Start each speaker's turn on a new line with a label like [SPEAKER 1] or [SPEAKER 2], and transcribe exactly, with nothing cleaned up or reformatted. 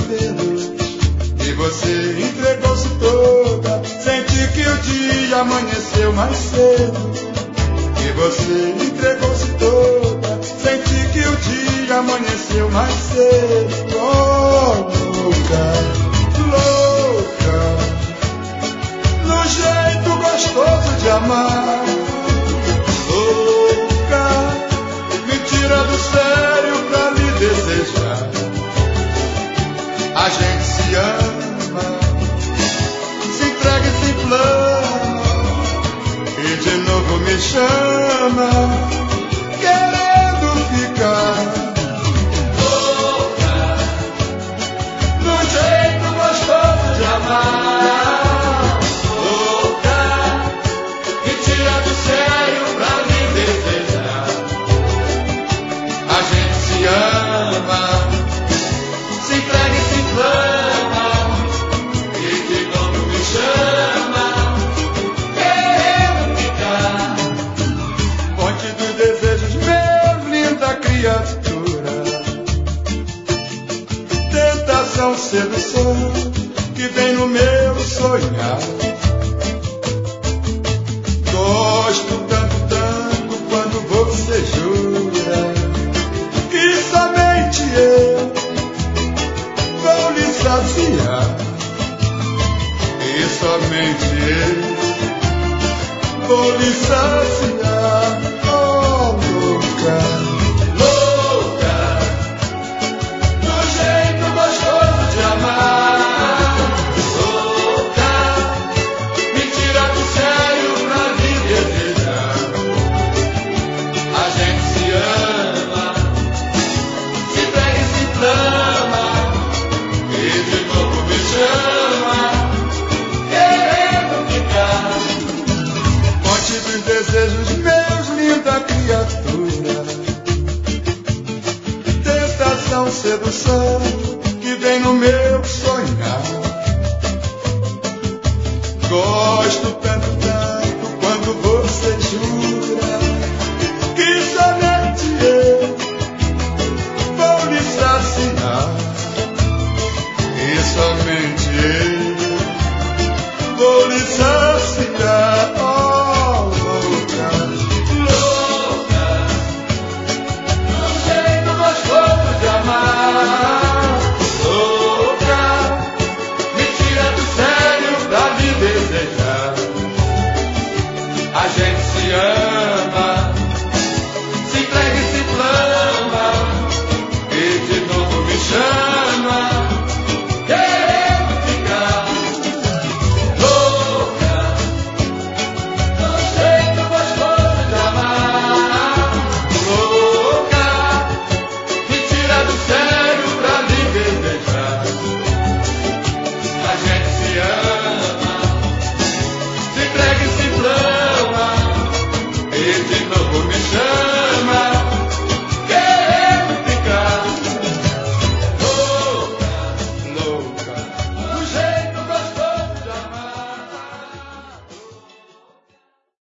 [SPEAKER 1] cabelos e você entregou-se toda. Senti que o dia amanheceu mais cedo e você entregou-se toda. Senti que o dia amanheceu mais cedo. Oh, louca, louca, no jeito gostoso de amar. Louca, me tira do sério pra lhe desejar. A gente se ama, se entrega e se inflama, e de novo me chama, querendo ficar. Louca, no jeito gostoso de amar. Louca, me tira do sério pra lhe desejar. A gente se ama, se entrega e se inflama, e de novo me chama, querendo ficar. Fonte dos desejos, meu linda criatura. Tentação, sedução, que vem no meu sonhar. Gosto tanto, tanto, quando você jura que somente eu vou lhe saciar, e somente eu vou lhe saciar. Oh, louca, louca, no jeito gostoso de amar. Louca, me tira do sério pra lhe desejar. A gente se ama, se entrega e se inflama, e de novo me chama, querendo ficar. Fonte dos desejos meus, linda criatura. Tentação, sedução, que vem no meu sonhar. Gosto